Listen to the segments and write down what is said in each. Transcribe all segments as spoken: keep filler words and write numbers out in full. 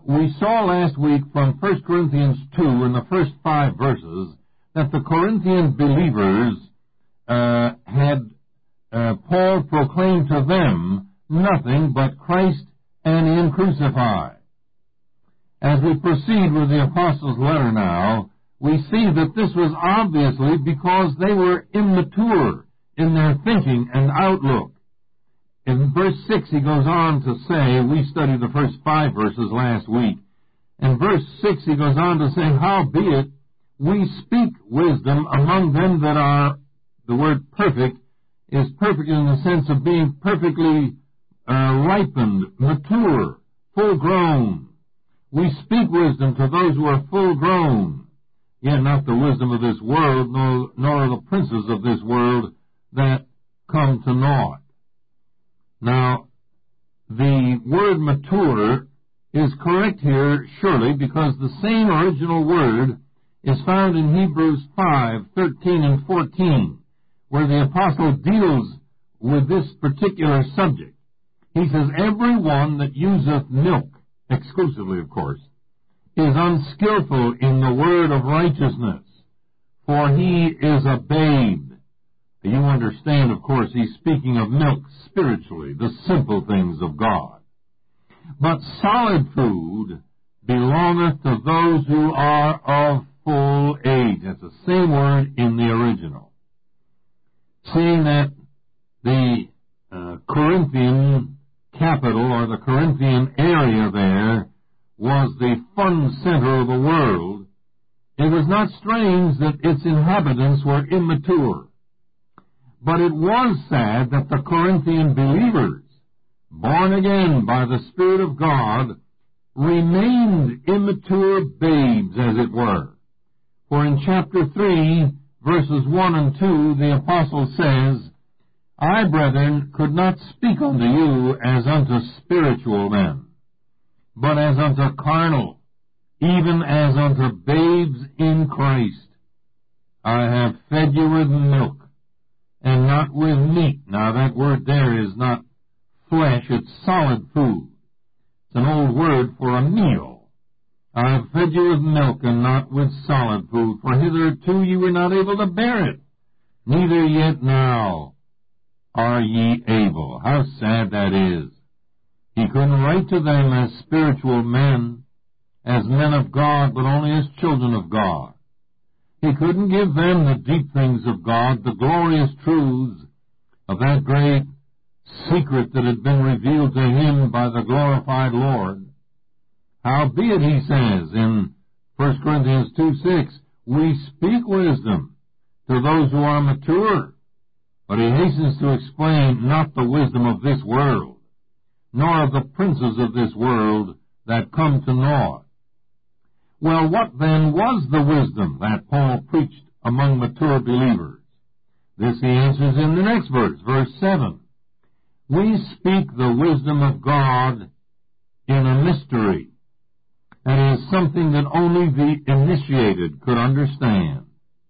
we saw last week from First Corinthians two in the first five verses that the Corinthian believers uh, had uh, Paul proclaimed to them nothing but Christ and Him crucified. As we proceed with the Apostles' letter now, we see that this was obviously because they were immature in their thinking and outlook. In verse six, he goes on to say, we studied the first five verses last week. In verse six, he goes on to say, howbeit we speak wisdom among them that are, the word perfect, is perfect in the sense of being perfectly uh, ripened, mature, full-grown. We speak wisdom to those who are full-grown, yet not the wisdom of this world, nor, nor the princes of this world that come to naught. Now, the word mature is correct here, surely, because the same original word is found in Hebrews five, thirteen and fourteen, where the apostle deals with this particular subject. He says, every one that useth milk, exclusively of course, is unskillful in the word of righteousness, for he is a babe. You understand, of course, he's speaking of milk spiritually, the simple things of God. But solid food belongeth to those who are of full age. That's the same word in the original. Seeing that the uh, Corinthian capital, or the Corinthian area there, was the fun center of the world, it was not strange that its inhabitants were immature. But it was sad that the Corinthian believers, born again by the Spirit of God, remained immature babes, as it were. For in chapter three, verses one and two, the apostle says, I, brethren, could not speak unto you as unto spiritual men, but as unto carnal, even as unto babes in Christ. I have fed you with milk, and not with meat. Now that word there is not flesh, it's solid food. It's an old word for a meal. I have fed you with milk and not with solid food, for hitherto you were not able to bear it, neither yet now are ye able. How sad that is. He couldn't write to them as spiritual men, as men of God, but only as children of God. He couldn't give them the deep things of God, the glorious truths of that great secret that had been revealed to him by the glorified Lord. Howbeit, he says in First Corinthians two six, we speak wisdom to those who are mature. But he hastens to explain not the wisdom of this world, nor of the princes of this world that come to naught. Well, what then was the wisdom that Paul preached among mature believers? This he answers in the next verse, verse seven. We speak the wisdom of God in a mystery. That is something that only the initiated could understand.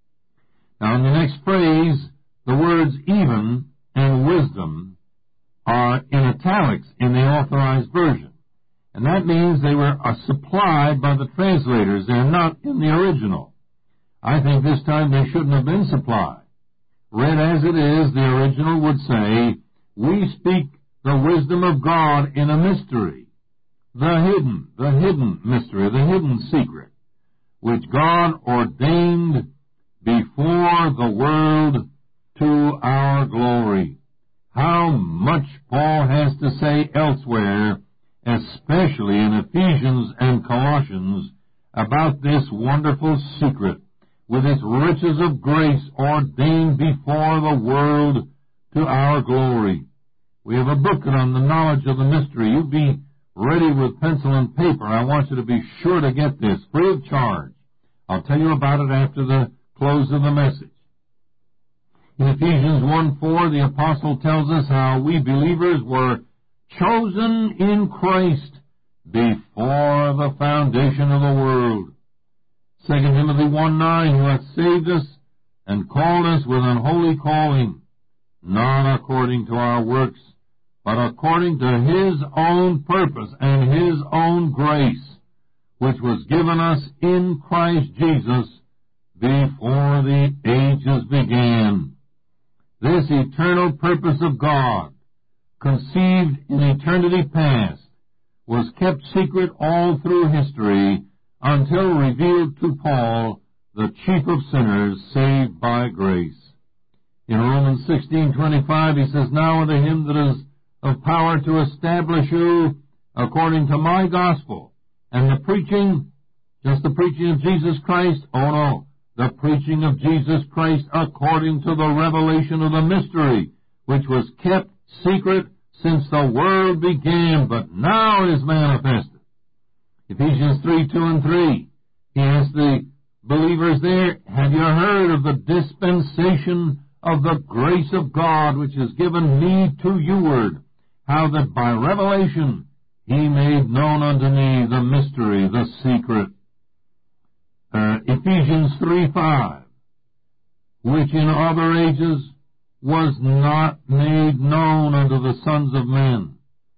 Now in the next phrase, the words even and wisdom are in italics in the Authorized Version. And that means they were uh, supplied by the translators. They're not in the original. I think this time they shouldn't have been supplied. Read as it is, the original would say, we speak the wisdom of God in a mystery, the hidden, the hidden mystery, the hidden secret, which God ordained before the world to our glory. How much Paul has to say elsewhere, especially in Ephesians and Colossians, about this wonderful secret, with its riches of grace ordained before the world to our glory. We have a booklet on the knowledge of the mystery. You be ready with pencil and paper. I want you to be sure to get this, free of charge. I'll tell you about it after the close of the message. In Ephesians one four, the apostle tells us how we believers were chosen in Christ before the foundation of the world. Second Timothy one nine, who hath saved us and called us with an holy calling, not according to our works, but according to his own purpose and his own grace, which was given us in Christ Jesus before the ages began. This eternal purpose of God, conceived in eternity past, was kept secret all through history until revealed to Paul, the chief of sinners, saved by grace. In Romans sixteen twenty-five, he says, Now unto him that is of power to establish you according to my gospel, and the preaching, just the preaching of Jesus Christ? Oh no, the preaching of Jesus Christ according to the revelation of the mystery, which was kept secret since the world began, but now is manifested. Ephesians three, two and three. He asks the believers there, Have you heard of the dispensation of the grace of God, which is given me to youward, how that by revelation he made known unto me the mystery, the secret. Uh, Ephesians three, five, which in other ages was not made known unto the sons of men,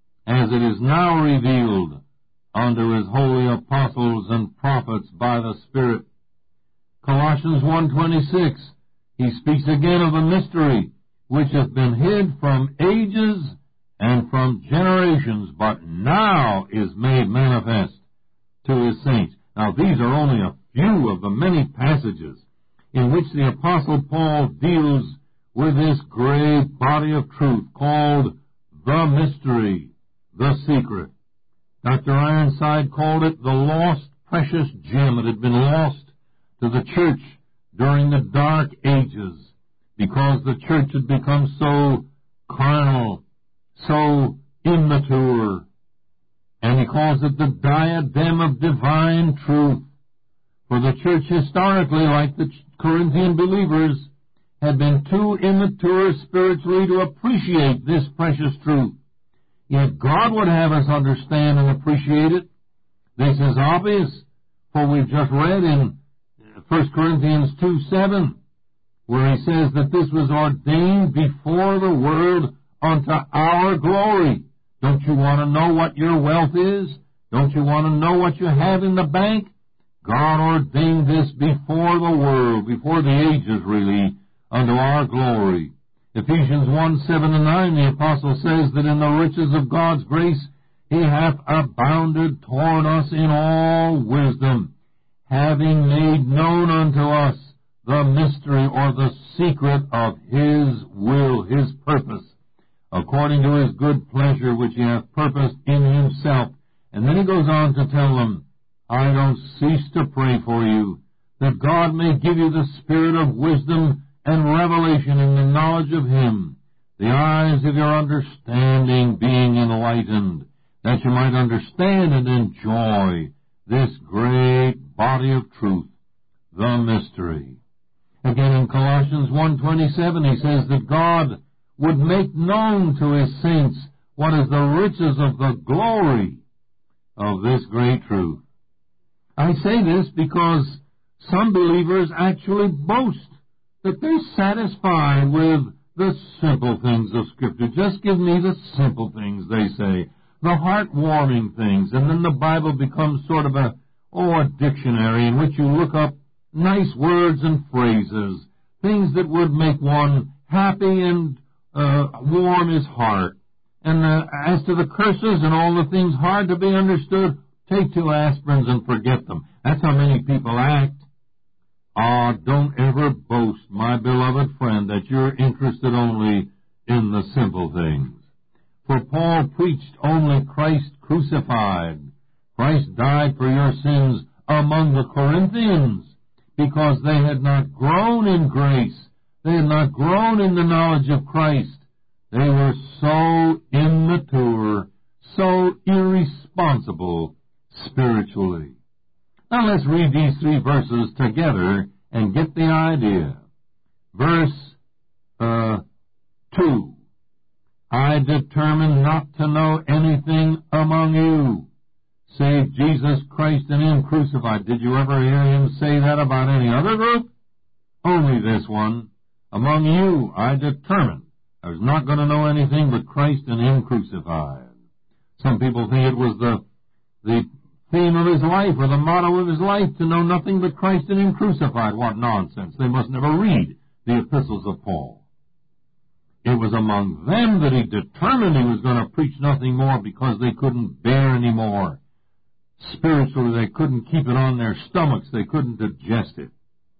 as it is now revealed unto his holy apostles and prophets by the Spirit. Colossians one twenty-six, he speaks again of a mystery which hath been hid from ages and from generations, but now is made manifest to his saints. Now these are only a few of the many passages in which the Apostle Paul deals with this great body of truth called the mystery, the secret. Doctor Ironside called it the lost precious gem. It had been lost to the church during the dark ages because the church had become so carnal, so immature. And he calls it the diadem of divine truth. For the church historically, like the Corinthian believers, had been too immature spiritually to appreciate this precious truth. Yet God would have us understand and appreciate it. This is obvious, for we've just read in First Corinthians two seven, where he says that this was ordained before the world unto our glory. Don't you want to know what your wealth is? Don't you want to know what you have in the bank? God ordained this before the world, before the ages really, unto our glory. Ephesians one, seven and nine, the apostle says that in the riches of God's grace he hath abounded toward us in all wisdom, having made known unto us the mystery or the secret of his will, his purpose, according to his good pleasure which he hath purposed in himself. And then he goes on to tell them, I don't cease to pray for you, that God may give you the spirit of wisdom and revelation in the knowledge of him, the eyes of your understanding being enlightened, that you might understand and enjoy this great body of truth, the mystery. Again in Colossians one twenty-seven he says that God would make known to his saints what is the riches of the glory of this great truth. I say this because some believers actually boast that they're satisfied with the simple things of Scripture. Just give me the simple things, they say, the heartwarming things, and then the Bible becomes sort of a, oh, a dictionary in which you look up nice words and phrases, things that would make one happy and uh, warm his heart. And uh, as to the curses and all the things hard to be understood, take two aspirins and forget them. That's how many people act. Ah, don't ever boast, my beloved friend, that you're interested only in the simple things. For Paul preached only Christ crucified. Christ died for your sins among the Corinthians because they had not grown in grace. They had not grown in the knowledge of Christ. They were so immature, so irresponsible spiritually. Now let's read these three verses together and get the idea. Verse uh, two. I determined not to know anything among you, save Jesus Christ and him crucified. Did you ever hear him say that about any other group? Only this one. Among you I determined I was not going to know anything but Christ and him crucified. Some people think it was the the theme of his life or the motto of his life to know nothing but Christ and him crucified. What nonsense. They must never read the epistles of Paul. It was among them that he determined he was going to preach nothing more because they couldn't bear any more. Spiritually, they couldn't keep it on their stomachs. They couldn't digest it.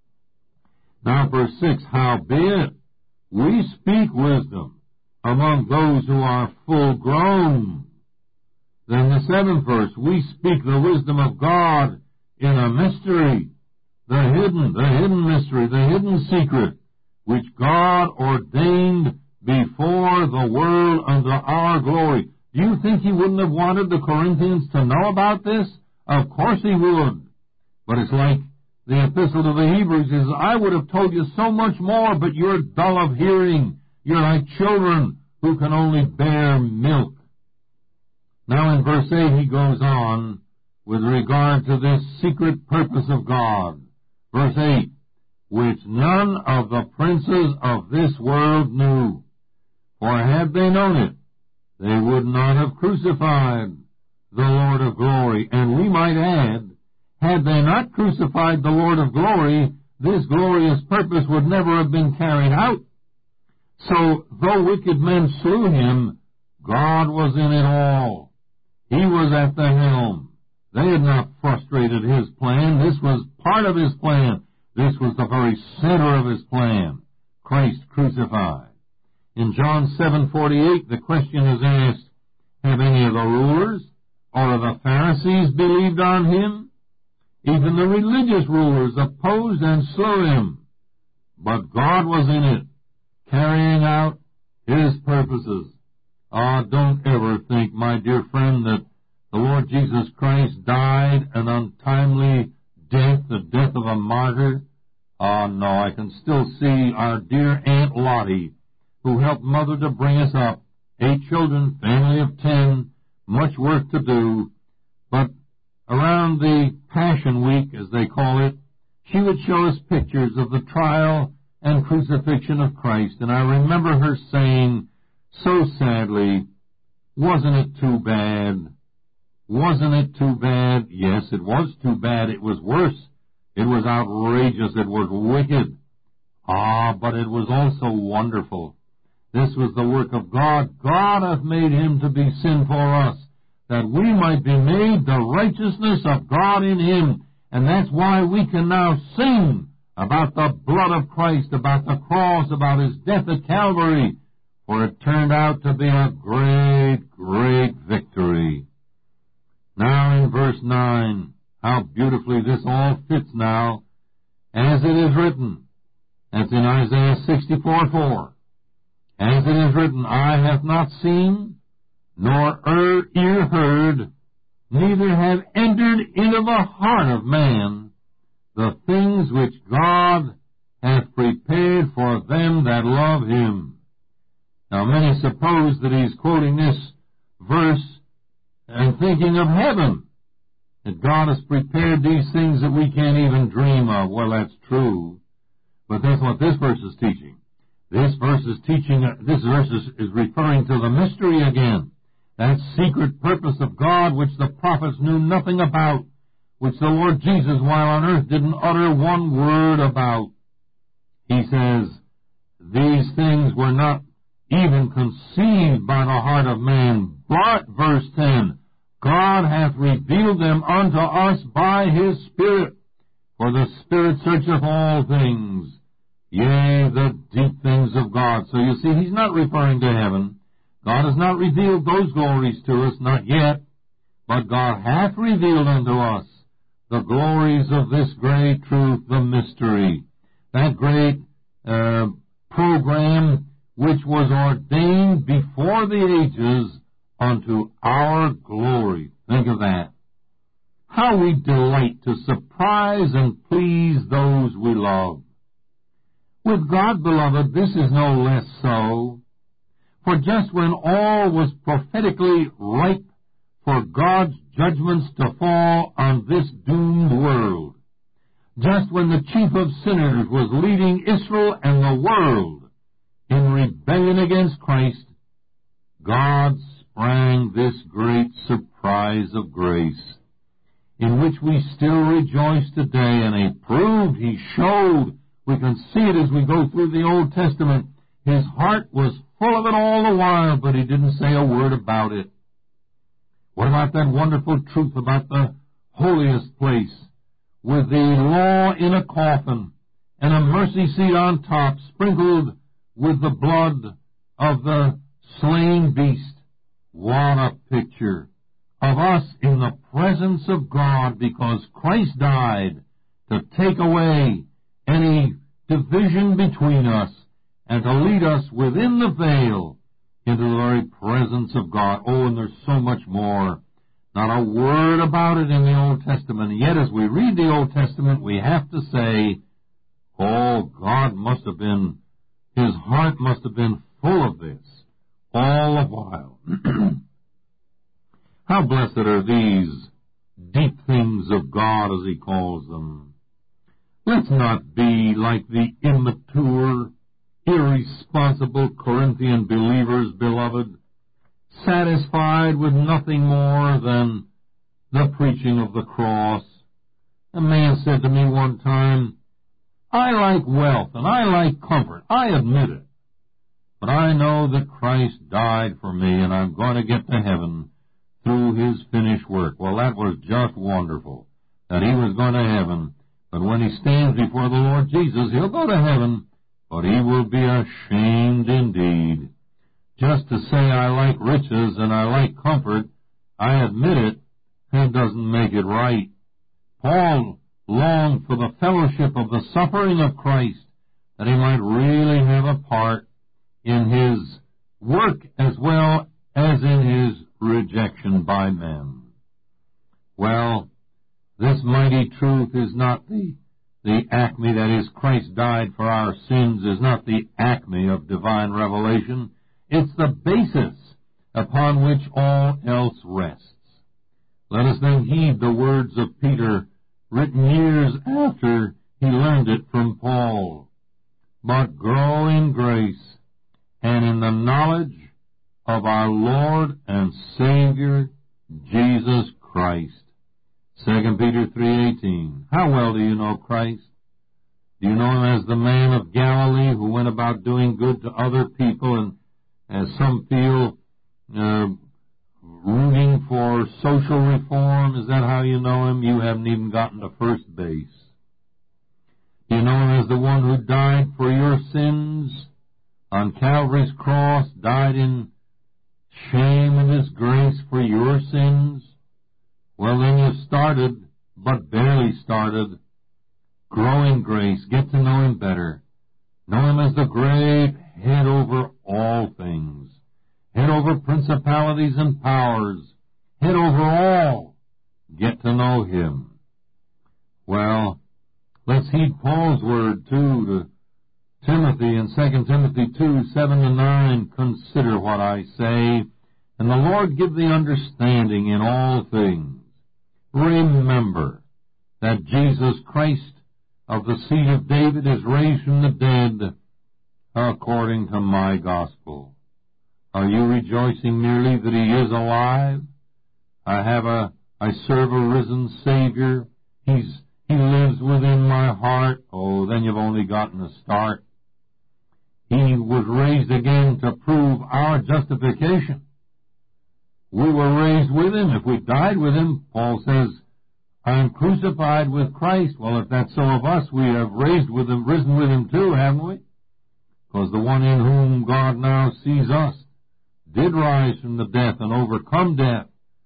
Now, verse six, howbeit we speak wisdom among those who are full grown. Then the seventh verse, we speak the wisdom of God in a mystery, the hidden, the hidden mystery, the hidden secret, which God ordained before the world unto our glory. Do you think he wouldn't have wanted the Corinthians to know about this? Of course he would. But it's like the epistle to the Hebrews is, I would have told you so much more, but you're dull of hearing. You're like children who can only bear milk. Now in verse eight he goes on with regard to this secret purpose of God. Verse eight, which none of the princes of this world knew. For had they known it, they would not have crucified the Lord of glory. And we might add, had they not crucified the Lord of glory, this glorious purpose would never have been carried out. So, though wicked men slew him, God was in it all. He was at the helm. They had not frustrated his plan. This was part of his plan. This was the very center of his plan. Christ crucified. In John seven forty-eight, the question is asked, have any of the rulers or of the Pharisees believed on him? Even the religious rulers opposed and slew him. But God was in it, carrying out his purposes. Ah, don't ever think, my dear friend, that the Lord Jesus Christ died an untimely death, the death of a martyr. Ah, no, I can still see our dear Aunt Lottie, who helped mother to bring us up, eight children, family of ten, much work to do. But around the Passion Week, as they call it, she would show us pictures of the trial and crucifixion of Christ. And I remember her saying so sadly, wasn't it too bad? Wasn't it too bad? Yes, it was too bad. It was worse. It was outrageous. It was wicked. Ah, but it was also wonderful. This was the work of God. God hath made him to be sin for us, that we might be made the righteousness of God in him. And that's why we can now sing about the blood of Christ, about the cross, about his death at Calvary, for it turned out to be a great, great victory. Now in verse nine, how beautifully this all fits now, as it is written. That's in Isaiah sixty-four four. As it is written, eye hath not seen, nor ear heard, neither have entered into the heart of man the things which God hath prepared for them that love him. Now many suppose that he's quoting this verse and thinking of heaven, that God has prepared these things that we can't even dream of. Well, that's true, but that's what this verse is teaching. This verse is teaching, this verse is, is referring to the mystery again, that secret purpose of God which the prophets knew nothing about, which the Lord Jesus, while on earth, didn't utter one word about. He says, these things were not even conceived by the heart of man, but, verse ten, God hath revealed them unto us by his Spirit, for the Spirit searcheth all things, yea, the deep things of God. So you see, he's not referring to heaven. God has not revealed those glories to us, not yet, but God hath revealed unto us the glories of this great truth, the mystery, that great uh, program which was ordained before the ages unto our glory. Think of that. How we delight to surprise and please those we love. With God, beloved, this is no less so. For just when all was prophetically ripe for God's judgments to fall on this doomed world, just when the chief of sinners was leading Israel and the world in rebellion against Christ, God sprang this great surprise of grace. in which we still rejoice today, and He proved, He showed, we can see it as we go through the Old Testament. His heart was full of it all the while, but He didn't say a word about it. What about that wonderful truth about the holiest place, with the law in a coffin and a mercy seat on top, sprinkled with the blood of the slain beast? What a picture of us in the presence of God, because Christ died to take away any division between us and to lead us within the veil into the very presence of God. Oh, and there's so much more. Not a word about it in the Old Testament. And yet, as we read the Old Testament, we have to say, oh, God must have been, His heart must have been full of this all the while. How blessed are these deep things of God, as He calls them. Let's not be like the immature, irresponsible Corinthian believers, beloved, satisfied with nothing more than the preaching of the cross. A man said to me one time, I like wealth and I like comfort. I admit it. But I know that Christ died for me, and I'm going to get to heaven through His finished work. Well, that was just wonderful, that he was going to heaven. But when he stands before the Lord Jesus, he'll go to heaven, but he will be ashamed indeed. Just to say I like riches and I like comfort, I admit it, that doesn't make it right. Paul longed for the fellowship of the suffering of Christ, that he might really have a part in His work as well as in His rejection by men. Well, this mighty truth is not the, the acme, that is, Christ died for our sins, is not the acme of divine revelation. It's the basis upon which all else rests. Let us then heed the words of Peter, written years after he learned it from Paul. But grow in grace and in the knowledge of our Lord and Savior, Jesus Christ. Second Peter three eighteen. How well do you know Christ? Do you know Him as the man of Galilee who went about doing good to other people, and as some feel, uh, rooting for social reform? Is that how you know Him? You haven't even gotten to first base. Do you know Him as the one who died for your sins on Calvary's cross, died in shame and disgrace for your sins? Well, then you started, but barely started. Grow in grace. Get to know Him better. Know Him as the great head over all things. Head over principalities and powers. Head over all. Get to know Him. Well, let's heed Paul's word, too, to Timothy in Second Timothy two, seven to nine. Consider what I say, and the Lord give thee understanding in all things. Remember that Jesus Christ of the seed of David is raised from the dead according to my gospel. Are you rejoicing merely that He is alive? I have a, I serve a risen Savior. He's, He lives within my heart. Oh, then you've only gotten a start. He was raised again to prove our justification. We were raised with Him. If we died with Him, Paul says, I am crucified with Christ. Well, if that's so of us, we have raised with Him, risen with Him too, haven't we? Because the one in whom God now sees us did rise from the death and overcome death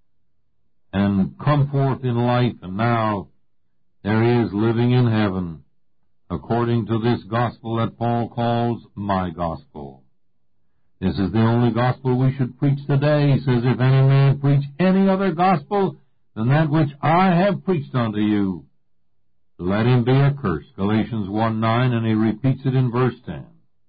and come forth in life, and now there He is living in heaven according to this gospel that Paul calls my gospel. This is the only gospel we should preach today. He says, if any man preach any other gospel than that which I have preached unto you, let him be accursed. Galatians one nine, and he repeats it in verse ten.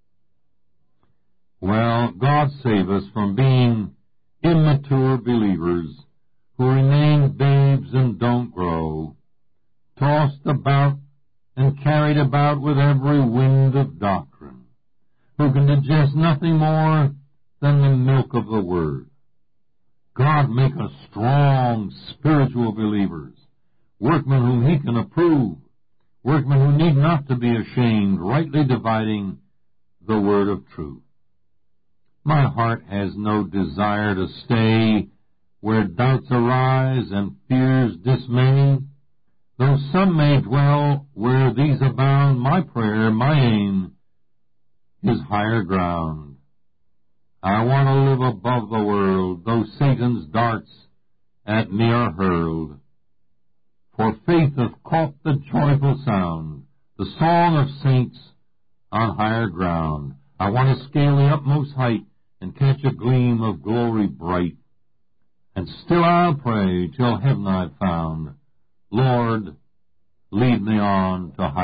Well, God save us from being immature believers who remain babes and don't grow, tossed about and carried about with every wind of doctrine, who can digest nothing more than the milk of the Word. God make us strong spiritual believers, workmen whom he can approve, workmen who need not to be ashamed, rightly dividing the word of truth. My heart has no desire to stay where doubts arise and fears dismay. Though some may dwell where these abound, my prayer, my aim, is higher ground. I want to live above the world, though Satan's darts at me are hurled. For faith hath caught the joyful sound, the song of saints on higher ground. I want to scale the utmost height and catch a gleam of glory bright. And still I'll pray till heaven I've found. Lord, lead me on to higher